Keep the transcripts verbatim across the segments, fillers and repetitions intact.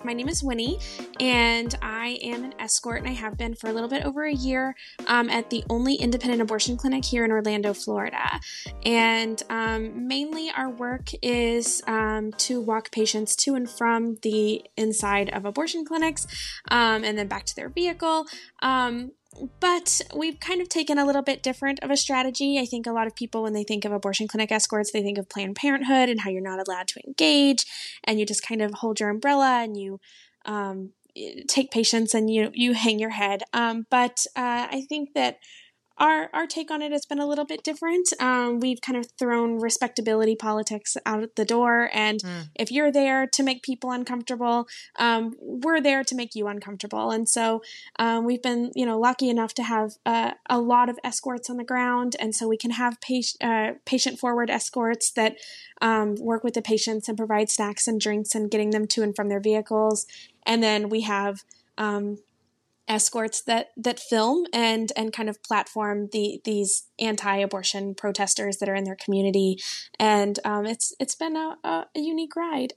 My name is Winnie, and I am an escort, and I have been for a little bit over a year um, at the only independent abortion clinic here in Orlando, Florida. And um, mainly our work is um, to walk patients to and from the inside of abortion clinics um, and then back to their vehicle. Um, But we've kind of taken a little bit different of a strategy. I think a lot of people, when they think of abortion clinic escorts, they think of Planned Parenthood and how you're not allowed to engage, and you just kind of hold your umbrella and you um, take patients and you you hang your head. Um, but uh, I think that Our our take on it has been a little bit different. Um, we've kind of thrown respectability politics out the door, and mm. if you're there to make people uncomfortable, um, we're there to make you uncomfortable. And so um, we've been, you know, lucky enough to have uh, a lot of escorts on the ground, and so we can have patient uh, patient forward escorts that um, work with the patients and provide snacks and drinks and getting them to and from their vehicles. And then we have um, escorts that that film and and kind of platform the these anti-abortion protesters that are in their community, and um, it's it's been a, a, a unique ride.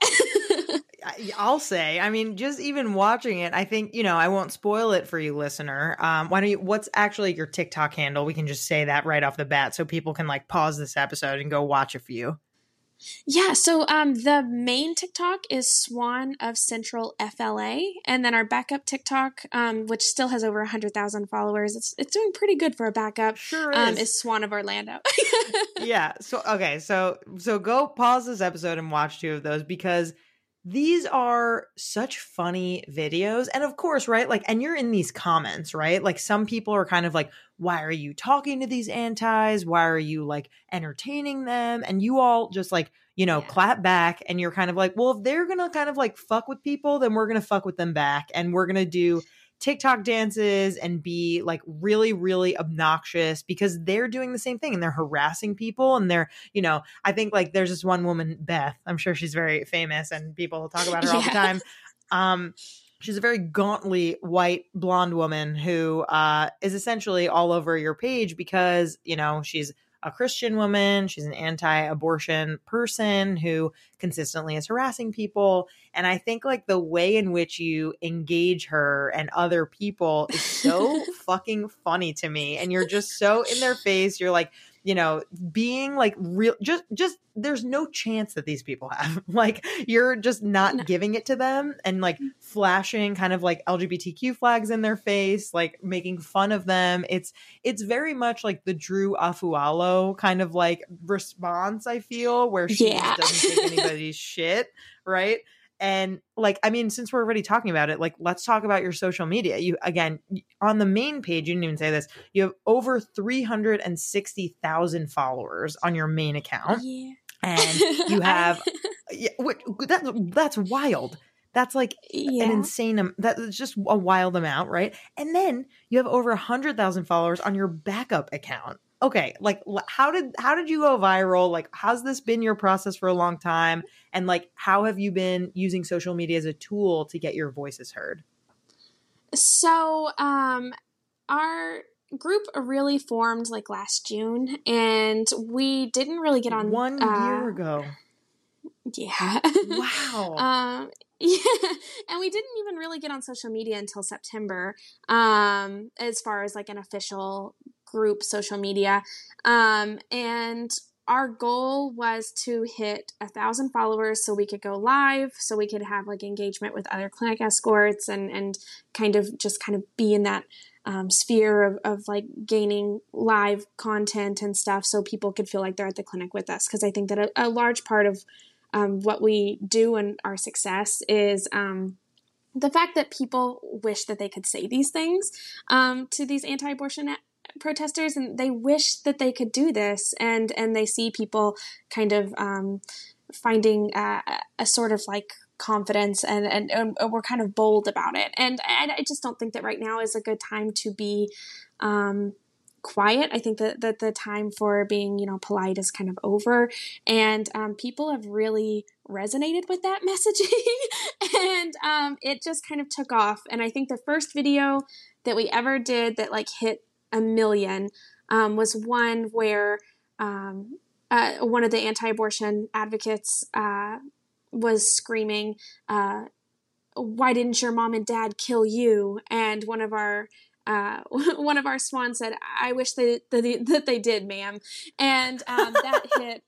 I'll say, I mean, just even watching it, I think, you know, I won't spoil it for you, listener. Um, why don't you? What's actually your TikTok handle? We can just say that right off the bat, so people can like pause this episode and go watch a few. Yeah, so um, the main TikTok is Swan of Central F L A, and then our backup TikTok, um, which still has over one hundred thousand followers, it's it's doing pretty good for a backup, sure is, um, is Swan of Orlando. Yeah, so, okay, so so go pause this episode and watch two of those, because these are such funny videos. And of course, right, like, and you're in these comments, right? Like, some people are kind of like, why are you talking to these antis? Why are you like entertaining them? And you all just like, you know, yeah. clap back, and you're kind of like, well, if they're going to kind of like fuck with people, then we're going to fuck with them back. And we're going to do TikTok dances and be like really, really obnoxious, because they're doing the same thing and they're harassing people. And they're, you know, I think like there's this one woman, Beth, I'm sure she's very famous and people talk about her yeah. all the time. Um, she's a very gauntly white blonde woman who uh, is essentially all over your page because, you know, she's a Christian woman. She's an anti-abortion person who consistently is harassing people. And I think like the way in which you engage her and other people is so fucking funny to me. And you're just so in their face. You're like, you know, being like real, just, just, there's no chance that these people have. Like, you're just not no. giving it to them, and like flashing kind of like L G B T Q flags in their face, like making fun of them. It's, it's very much like the Drew Afualo kind of like response, I feel, where she yeah. just doesn't take anybody's shit. Right. And like, I mean, since we're already talking about it, like, let's talk about your social media. You, again, on the main page, you didn't even say this, you have over three hundred sixty thousand followers on your main account. Yeah. And you have, yeah, that, that's wild. That's like yeah. an insane, that's just a wild amount, right? And then you have over one hundred thousand followers on your backup account. Okay, like how did how did you go viral? Like, how's this been your process for a long time? And like, how have you been using social media as a tool to get your voices heard? So, um, our group really formed like last June, and we didn't really get on one uh, year ago. Yeah. Wow. um, yeah, and we didn't even really get on social media until September. Um, as far as like an official group social media. Um, and our goal was to hit a thousand followers so we could go live, so we could have like engagement with other clinic escorts and, and kind of just kind of be in that um, sphere of, of like gaining live content and stuff so people could feel like they're at the clinic with us. Cause I think that a, a large part of um, what we do and our success is um, the fact that people wish that they could say these things um, to these anti-abortion protesters, and they wish that they could do this, and and they see people kind of um, finding uh, a sort of like confidence, and, and and we're kind of bold about it. And I, I just don't think that right now is a good time to be um, quiet. I think that, that the time for being, you know, polite is kind of over, and um, people have really resonated with that messaging, and um, it just kind of took off. And I think the first video that we ever did that like hit a million um, was one where um, uh, one of the anti-abortion advocates uh, was screaming, uh, why didn't your mom and dad kill you? And one of our uh, one of our swans said, I wish they, that, they, that they did, ma'am. And um, that hit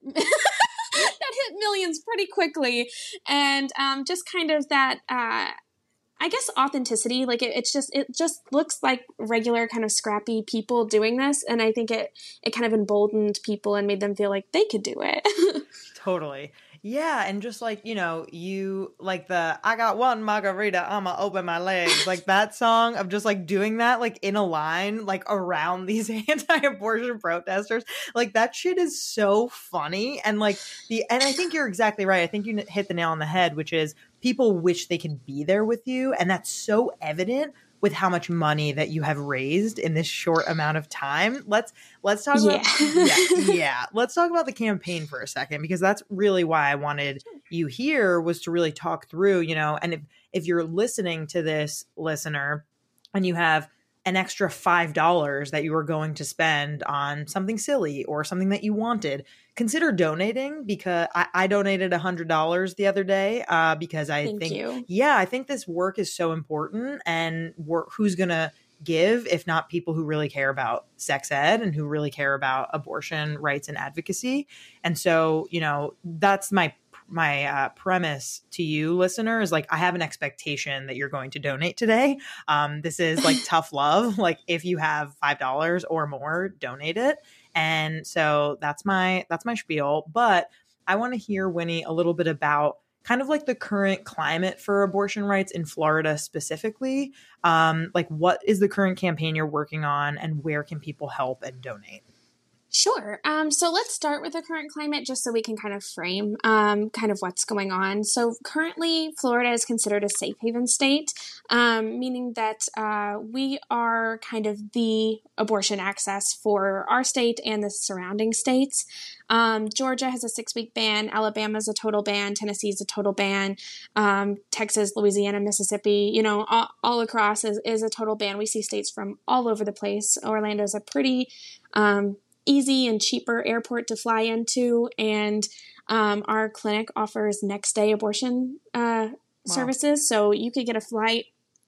that hit millions pretty quickly. And um, just kind of that, uh, I guess, authenticity. Like it, it's just, it just looks like regular kind of scrappy people doing this. And I think it, it kind of emboldened people and made them feel like they could do it. Totally. Yeah. And just like, you know, you like the, I got one margarita, I'ma open my legs. Like that song of just like doing that, like in a line, like around these anti-abortion protesters. Like that shit is so funny. And like the, and I think you're exactly right. I think you hit the nail on the head, which is people wish they could be there with you. And that's so evident with how much money that you have raised in this short amount of time. Let's let's talk yeah. about yeah, yeah. Let's talk about the campaign for a second, because that's really why I wanted you here, was to really talk through, you know, and if, if you're listening to this, listener, and you have an extra five dollars that you were going to spend on something silly or something that you wanted, consider donating, because I, I donated one hundred dollars the other day uh, because I Thank think, you. yeah, I think this work is so important, and work, who's going to give if not people who really care about sex ed and who really care about abortion rights and advocacy. And so, you know, that's my my uh, premise to you, listener, is like, I have an expectation that you're going to donate today. Um, this is like tough love. Like if you have five dollars or more, donate it. And so that's my, that's my spiel. But I want to hear, Winnie, a little bit about kind of like the current climate for abortion rights in Florida specifically. Um, like what is the current campaign you're working on, and where can people help and donate? Sure. Um, so let's start with the current climate, just so we can kind of frame um, kind of what's going on. So currently, Florida is considered a safe haven state, um, meaning that uh, we are kind of the abortion access for our state and the surrounding states. Um, Georgia has a six-week ban. Alabama is a total ban. Tennessee is a total ban. Um, Texas, Louisiana, Mississippi, you know, all, all across is, is a total ban. We see states from all over the place. Orlando is a pretty um, easy and cheaper airport to fly into, and um, our clinic offers next day abortion uh, wow. services. So you could get a flight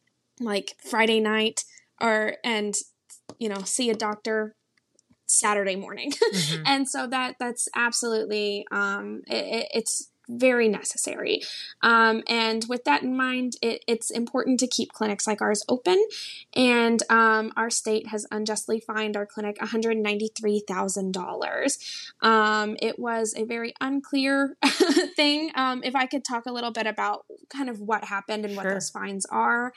like Friday night, or and you know see a doctor Saturday morning. Mm-hmm. And so that that's absolutely um, it, it's very necessary. Um, and with that in mind, it, it's important to keep clinics like ours open. And um, our state has unjustly fined our clinic one hundred ninety-three thousand dollars. Um, it was a very unclear thing. Um, if I could talk a little bit about kind of what happened and sure. what those fines are.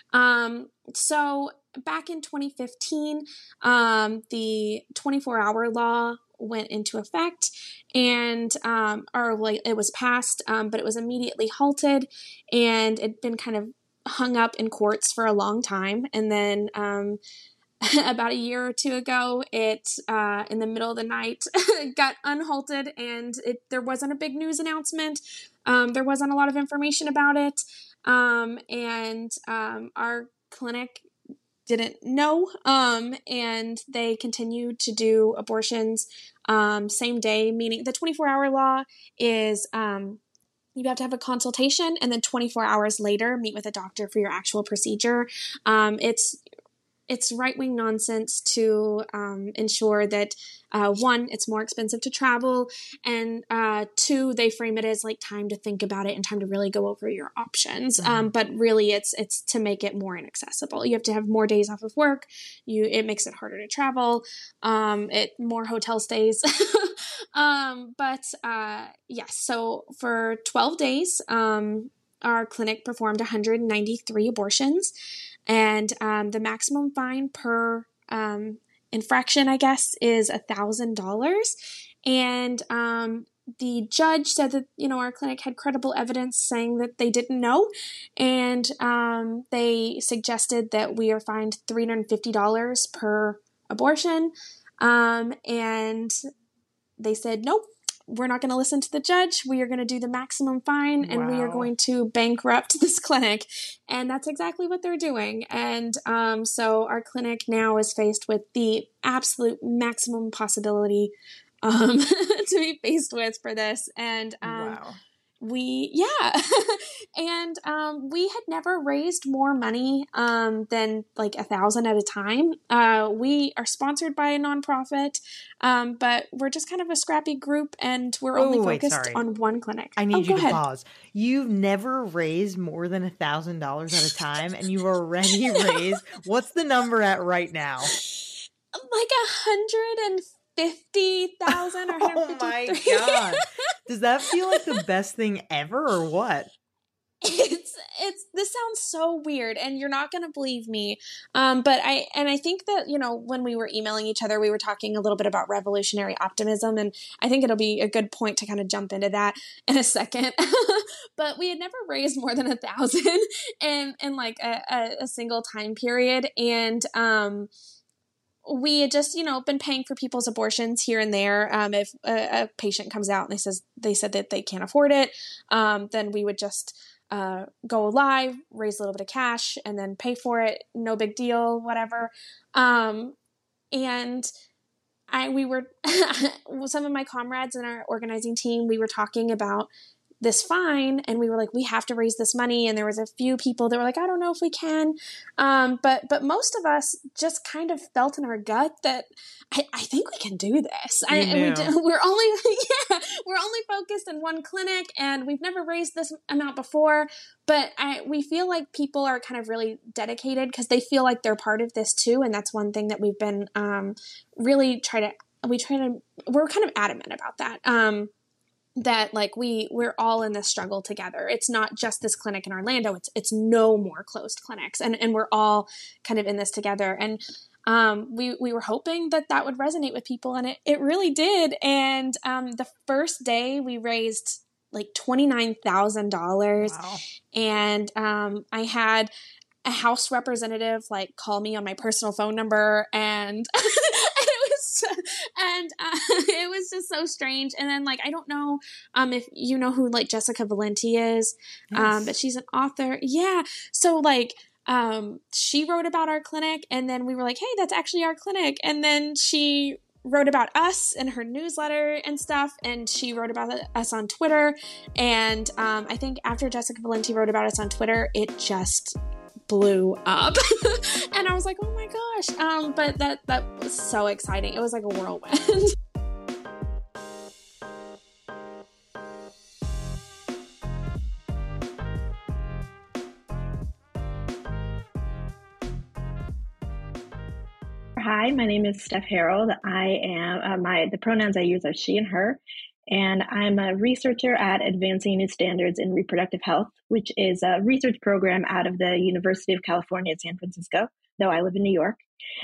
Um, so back in twenty fifteen, um, the twenty-four hour law went into effect, and um, or like it was passed, um, but it was immediately halted, and it'd been kind of hung up in courts for a long time. And then um, about a year or two ago, it uh, in the middle of the night got unhalted, and it there wasn't a big news announcement. Um, there wasn't a lot of information about it, um, and um, our clinic didn't know, um, and they continued to do abortions um, same day, meaning the twenty-four hour law is um, you have to have a consultation, and then twenty-four hours later meet with a doctor for your actual procedure. Um, it's it's right-wing nonsense to um, ensure that, uh, one, it's more expensive to travel, and uh, two, they frame it as like time to think about it and time to really go over your options. Mm-hmm. Um, but really, it's it's to make it more inaccessible. You have to have more days off of work. You it makes it harder to travel. Um, it more hotel stays. um, but uh, yes, so for twelve days, um, our clinic performed one hundred ninety-three abortions. And um, the maximum fine per um, infraction, I guess, is one thousand dollars. And um, the judge said that, you know, our clinic had credible evidence saying that they didn't know. And um, they suggested that we are fined three hundred fifty dollars per abortion. Um, and they said, nope. We're not going to listen to the judge. We are going to do the maximum fine, and wow. we are going to bankrupt this clinic. And that's exactly what they're doing. And um, so our clinic now is faced with the absolute maximum possibility um, to be faced with for this. And um, wow. we, yeah. and um, we had never raised more money um, than like a thousand at a time. Uh, we are sponsored by a nonprofit, um, but we're just kind of a scrappy group, and we're Wait, only wait, wait, focused sorry. on one clinic. I Oh, need go you to ahead. pause. You've never raised more than a thousand dollars at a time, and you've already raised. What's the number at right now? Like a hundred and fifty thousand or Oh my god! Does that feel like the best thing ever, or what? It's it's this sounds so weird, and you're not gonna believe me. Um, but I and I think that, you know, when we were emailing each other, we were talking a little bit about revolutionary optimism, and I think it'll be a good point to kind of jump into that in a second. But we had never raised more than a thousand in in like a, a, a single time period, and um. we had just, you know, been paying for people's abortions here and there. Um, if a, a patient comes out and they says they said that they can't afford it, um, then we would just uh, go live, raise a little bit of cash, and then pay for it. No big deal, whatever. Um, and I we were some of my comrades in our organizing team. We were talking about this fine, and we were like, we have to raise this money. And there was a few people that were like, I don't know if we can. Um, but, but most of us just kind of felt in our gut that I, I think we can do this. I, and we do, we're only, yeah, we're only focused in one clinic, and we've never raised this amount before, but I, we feel like people are kind of really dedicated because they feel like they're part of this too. And that's one thing that we've been, um, really try to, we try to, we're kind of adamant about that. Um, that like we we're all in this struggle together. It's not just this clinic in Orlando. It's it's no more closed clinics, and and we're all kind of in this together. And um, we we were hoping that that would resonate with people, and it it really did. And um, the first day we raised like twenty-nine thousand dollars, wow. And um, I had a House representative like call me on my personal phone number, and and uh, it was just so strange. And then like I don't know um if you know who like Jessica Valenti is, yes. um but she's an author. Yeah, so like um she wrote about our clinic, and then we were like, hey, that's actually our clinic. And then she wrote about us in her newsletter and stuff, and she wrote about us on Twitter. And um I think after Jessica Valenti wrote about us on Twitter, it just blew up. And I was like, oh my gosh. Um, but that, that was so exciting. It was like a whirlwind. Hi, my name is Steph Harold. I am, uh, my, the pronouns I use are she and her. And I'm a researcher at Advancing New Standards in Reproductive Health, which is a research program out of the University of California at San Francisco, though I live in New York.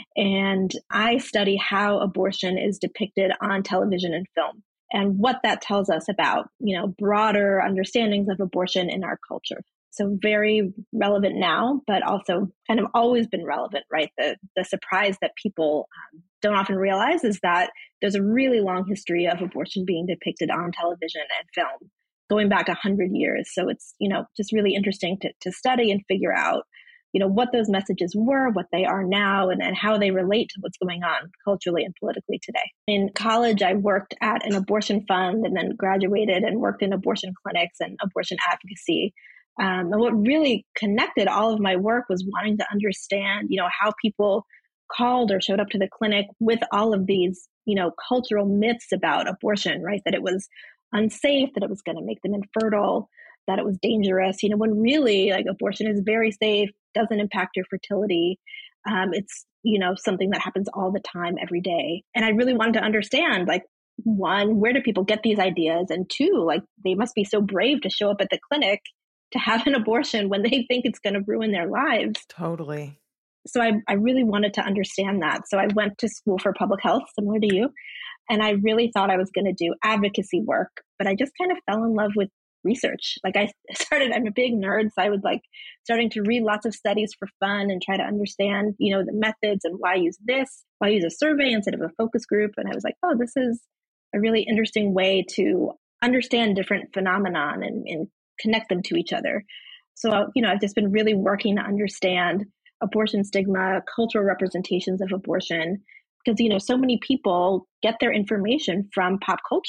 And I study how abortion is depicted on television and film, and what that tells us about, you know, broader understandings of abortion in our culture. So very relevant now, but also kind of always been relevant, right? The the surprise that people um, don't often realize is that there's a really long history of abortion being depicted on television and film, going back a hundred years. So it's, you know, just really interesting to to study and figure out, you know, what those messages were, what they are now, and, and how they relate to what's going on culturally and politically today. In college, I worked at an abortion fund, and then graduated and worked in abortion clinics and abortion advocacy. Um, and what really connected all of my work was wanting to understand, you know, how people called or showed up to the clinic with all of these, you know, cultural myths about abortion, right? That it was unsafe, that it was going to make them infertile, that it was dangerous, you know, when really like abortion is very safe, doesn't impact your fertility. Um, it's, you know, something that happens all the time, every day. And I really wanted to understand, like, one, where do people get these ideas? And two, like, they must be so brave to show up at the clinic to have an abortion when they think it's going to ruin their lives. Totally. So I, I really wanted to understand that. So I went to school for public health, similar to you. And I really thought I was going to do advocacy work, but I just kind of fell in love with research. Like I started, I'm a big nerd. So I was like starting to read lots of studies for fun and try to understand, you know, the methods and why use this, why use a survey instead of a focus group. And I was like, oh, this is a really interesting way to understand different phenomenon and, and connect them to each other. So, you know, I've just been really working to understand abortion stigma, cultural representations of abortion, because, you know, so many people get their information from pop culture.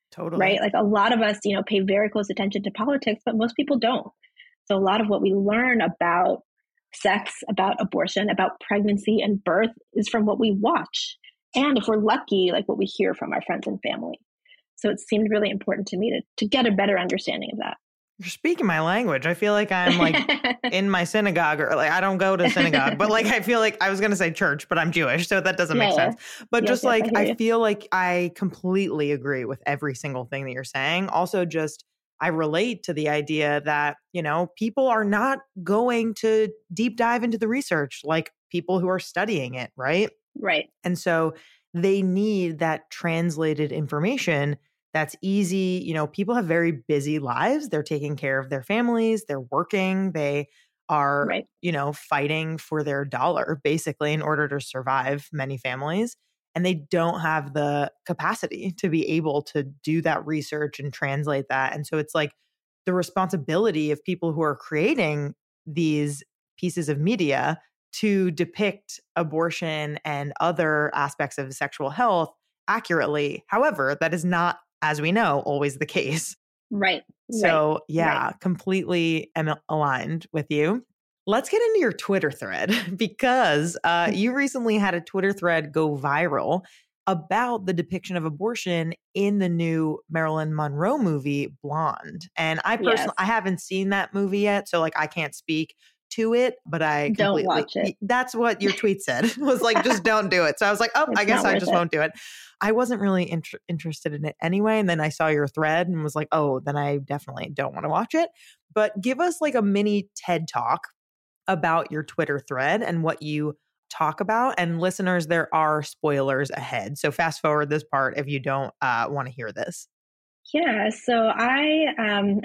Totally. right? Like a lot of us, you know, pay very close attention to politics, but most people don't. So a lot of what we learn about sex, about abortion, about pregnancy and birth is from what we watch. And if we're lucky, like what we hear from our friends and family. So it seemed really important to me to, to get a better understanding of that. You're speaking my language. I feel like I'm like in my synagogue, or like I don't go to synagogue, but like I feel like I was going to say church, but I'm Jewish, so that doesn't make yeah, sense. But yes, just yes, like I, I feel like I completely agree with every single thing that you're saying. Also, just I relate to the idea that, you know, people are not going to deep dive into the research like people who are studying it, right? Right. And so they need that translated information that's easy. You know, people have very busy lives. They're taking care of their families. They're working. They are, right. you know, fighting for their dollar basically in order to survive, many families. And they don't have the capacity to be able to do that research and translate that. And so it's like the responsibility of people who are creating these pieces of media to depict abortion and other aspects of sexual health accurately. However, that is not, as we know, always the case. Right. So right. yeah, right. completely am aligned with you. Let's get into your Twitter thread because uh, you recently had a Twitter thread go viral about the depiction of abortion in the new Marilyn Monroe movie, Blonde. And I personally, yes. I haven't seen that movie yet, so like I can't speak to it, but I don't completely, watch it. That's what your tweet said, was like, just don't do it. So I was like, oh, it's I guess I just it. won't do it. I wasn't really inter- interested in it anyway. And then I saw your thread and was like, oh, then I definitely don't want to watch it. But give us like a mini TED Talk about your Twitter thread and what you talk about. And listeners, there are spoilers ahead. So fast forward this part if you don't uh, want to hear this. Yeah. So I, um,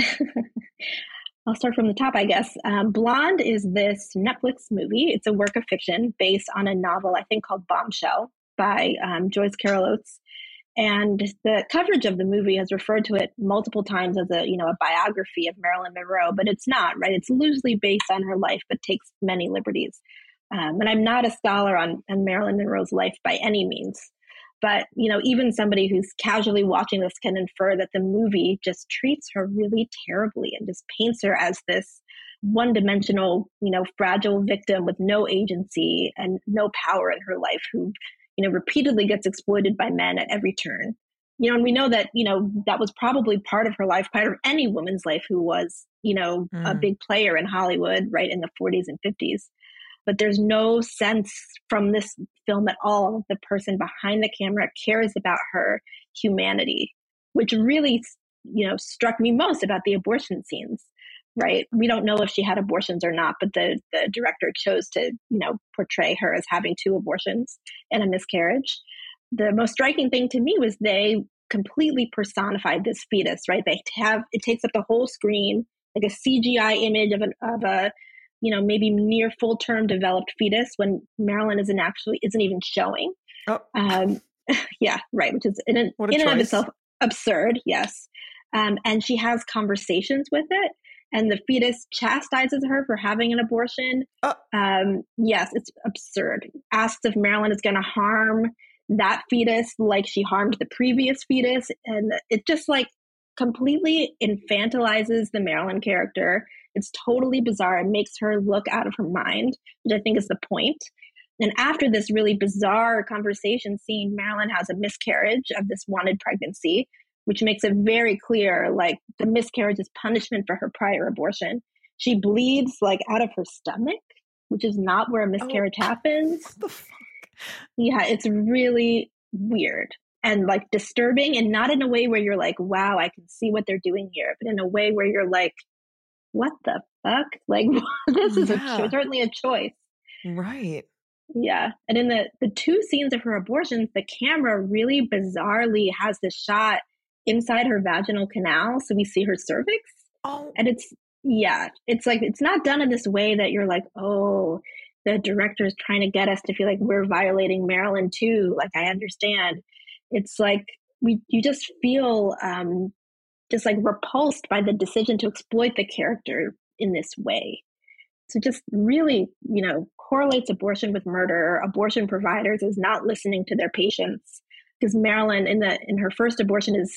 I'll start from the top, I guess. Um, Blonde is this Netflix movie. It's a work of fiction based on a novel, I think, called Bombshell by um, Joyce Carol Oates. And the coverage of the movie has referred to it multiple times as a, you know, a biography of Marilyn Monroe, but it's not, right? It's loosely based on her life, but takes many liberties. Um, and I'm not a scholar on, on Marilyn Monroe's life by any means. But, you know, even somebody who's casually watching this can infer that the movie just treats her really terribly and just paints her as this one-dimensional, you know, fragile victim with no agency and no power in her life who, you know, repeatedly gets exploited by men at every turn. You know, and we know that, you know, that was probably part of her life, part of any woman's life who was, you know, mm. a big player in Hollywood, right, in the forties and fifties. But there's no sense from this film at all that the person behind the camera cares about her humanity, which really, you know, struck me most about the abortion scenes, right? We don't know if she had abortions or not, but the, the director chose to, you know, portray her as having two abortions and a miscarriage. The most striking thing to me was they completely personified this fetus, right? They have, it takes up the whole screen, like a C G I image of, an, of a, you know, maybe near full term developed fetus when Marilyn isn't actually, isn't even showing. Oh. Um, yeah, right. Which is in, an, in and of itself absurd. Yes. Um, and she has conversations with it. And the fetus chastises her for having an abortion. Oh. Um, yes, it's absurd. Asks if Marilyn is going to harm that fetus like she harmed the previous fetus. And it just like completely infantilizes the Marilyn character. It's totally bizarre. It makes her look out of her mind, which I think is the point. And after this really bizarre conversation, seeing Marilyn has a miscarriage of this wanted pregnancy, which makes it very clear, like the miscarriage is punishment for her prior abortion. She bleeds like out of her stomach, which is not where a miscarriage oh, happens. What the fuck? Yeah, it's really weird and like disturbing, and not in a way where you're like, wow, I can see what they're doing here, but in a way where you're like, what the fuck? Like, this is yeah. a cho- certainly a choice. Right. Yeah. And in the, the two scenes of her abortions, the camera really bizarrely has the shot inside her vaginal canal. So we see her cervix. Oh. And it's, yeah, it's like, it's not done in this way that you're like, oh, the director is trying to get us to feel like we're violating Marilyn too. Like, I understand. It's like, we, you just feel um, just like repulsed by the decision to exploit the character in this way. So just really, you know, correlates abortion with murder. Abortion providers is not listening to their patients, because Marilyn in the in her first abortion is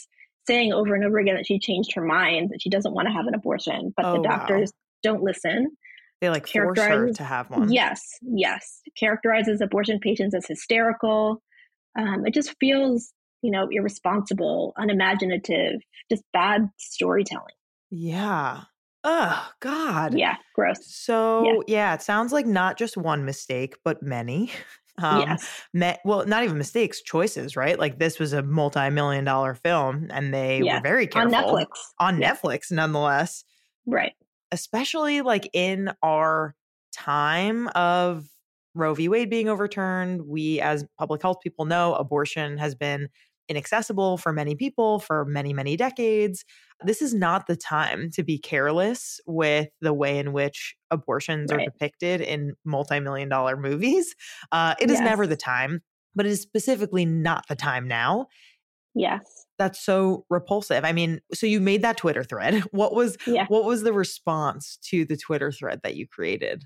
saying over and over again that she changed her mind, that she doesn't want to have an abortion, but Oh, the doctors wow. don't listen. They like force her to have one. Yes, yes. Characterizes abortion patients as hysterical. Um, it just feels, you know, irresponsible, unimaginative, just bad storytelling. Yeah. Oh, God. Yeah, gross. So, yeah. yeah, it sounds like not just one mistake, but many. Um, Yes. me- well, not even mistakes, choices, right? Like this was a multi-million dollar film and they Yeah. were very On careful. Netflix. On Yeah. Netflix, nonetheless. Right. Especially like in our time of Roe v. Wade being overturned, we as public health people know abortion has been inaccessible for many people for many, many decades. This is not the time to be careless with the way in which abortions Right. are depicted in multi-million dollar movies. Uh, it is Yes. never the time, but it is specifically not the time now. Yes. That's so repulsive. I mean, so you made that Twitter thread. What was Yeah. what was the response to the Twitter thread that you created?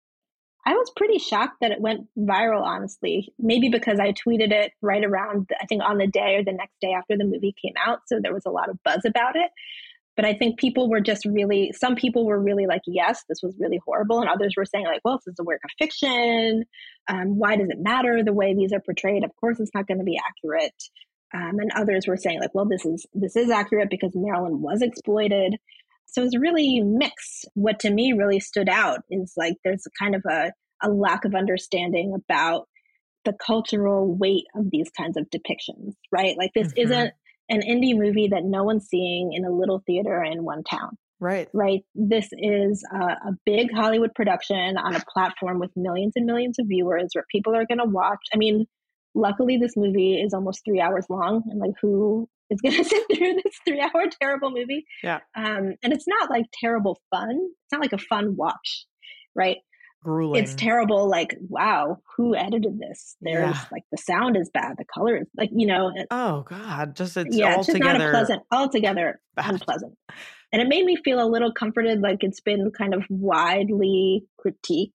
I was pretty shocked that it went viral, honestly. Maybe because I tweeted it right around, I think, on the day or the next day after the movie came out. So there was a lot of buzz about it. But I think people were just really, some people were really like, yes, this was really horrible. And others were saying like, well, this is a work of fiction. Um, why does it matter the way these are portrayed? Of course, it's not going to be accurate. Um, and others were saying like, well, this is this is accurate because Marilyn was exploited. So it's really mixed. What to me really stood out is like there's kind of a, a lack of understanding about the cultural weight of these kinds of depictions, right? Like this Mhm. isn't an indie movie that no one's seeing in a little theater in one town, Right. right? This is a, a big Hollywood production on a platform with millions and millions of viewers where people are going to watch. I mean, luckily this movie is almost three hours long, and like who is going to sit through this three hour terrible movie? Yeah. Um, and it's not like terrible fun. It's not like a fun watch, right? Grueling. It's terrible. Like, wow, who edited this? There's Yeah. like the sound is bad, the color is like, you know, it- Oh God. Just it's yeah, it's just not a altogether pleasant, altogether bad. unpleasant. And it made me feel a little comforted, like it's been kind of widely critiqued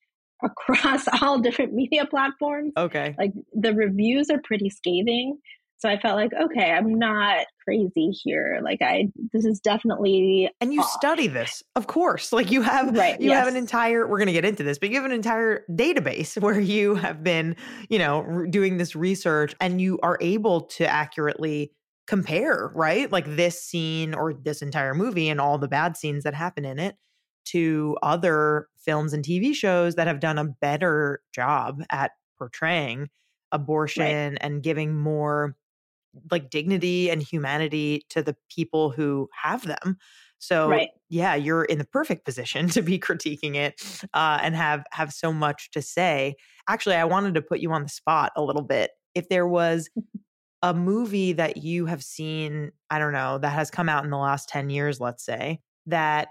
across all different media platforms. Okay. Like the reviews are pretty scathing. So I felt like, okay, I'm not crazy here. Like I, this is definitely And you off. study this, of course. Like you have, Right, you have yes. an entire. We're going to get into this, but you have an entire database where you have been, you know, r- doing this research, and you are able to accurately compare, right? Like this scene or this entire movie and all the bad scenes that happen in it to other films and T V shows that have done a better job at portraying abortion and giving more like dignity and humanity to the people who have them. So Right. yeah, you're in the perfect position to be critiquing it uh, and have have so much to say. Actually, I wanted to put you on the spot a little bit. If there was a movie that you have seen, I don't know, that has come out in the last ten years, let's say, that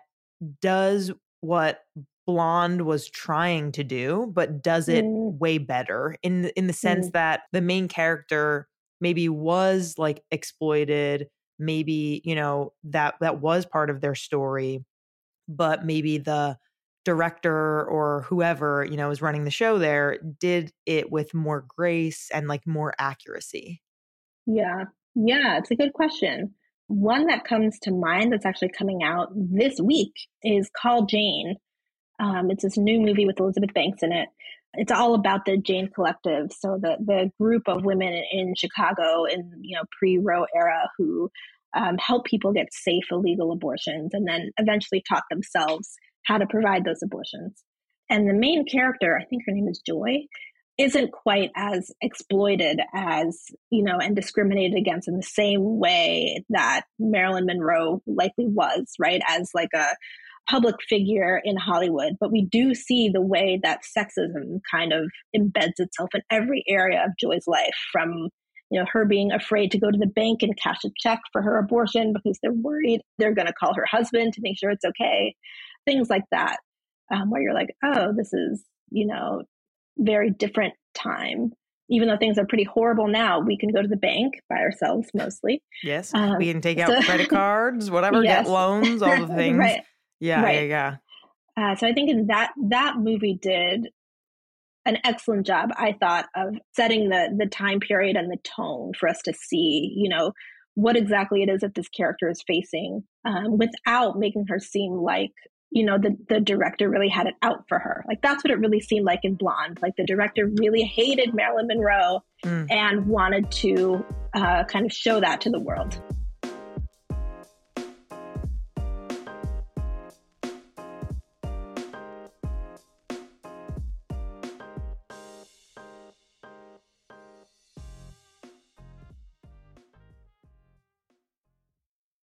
does what Blonde was trying to do, but does it Mm. way better in in the sense Mm. that the main character maybe was like exploited, maybe, you know, that that was part of their story, but maybe the director or whoever, you know, is running the show there did it with more grace and like more accuracy. Yeah. Yeah, it's a good question. One that comes to mind that's actually coming out this week is Call Jane. Um, it's this new movie with Elizabeth Banks in it. It's all about the Jane Collective. So the the group of women in Chicago in, you know, pre-Roe era who um, help people get safe, illegal abortions, and then eventually taught themselves how to provide those abortions. And the main character, I think her name is Joy, isn't quite as exploited as, you know, and discriminated against in the same way that Marilyn Monroe likely was, right? As like a public figure in Hollywood. But we do see the way that sexism kind of embeds itself in every area of Joy's life, from, you know, her being afraid to go to the bank and cash a check for her abortion because they're worried they're going to call her husband to make sure it's okay. Things like that, um, where you're like, oh, this is, you know, very different time. Even though things are pretty horrible now, we can go to the bank by ourselves mostly. Yes. Um, we can take out so- credit cards, whatever, Yes. get loans, all the things. Right. Yeah, Right. yeah, yeah. Uh, so I think in that that movie did an excellent job, I thought, of setting the the time period and the tone for us to see, you know, what exactly it is that this character is facing, um, without making her seem like, you know, the, the director really had it out for her. Like, that's what it really seemed like in Blonde. Like, the director really hated Marilyn Monroe mm. and wanted to uh, kind of show that to the world.